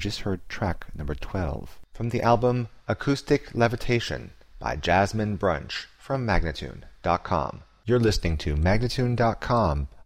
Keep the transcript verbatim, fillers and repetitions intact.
just heard track number twelve from the album Acoustic Levitation by Jasmine Brunch from Magnatune dot com. You're listening to Magnatune dot com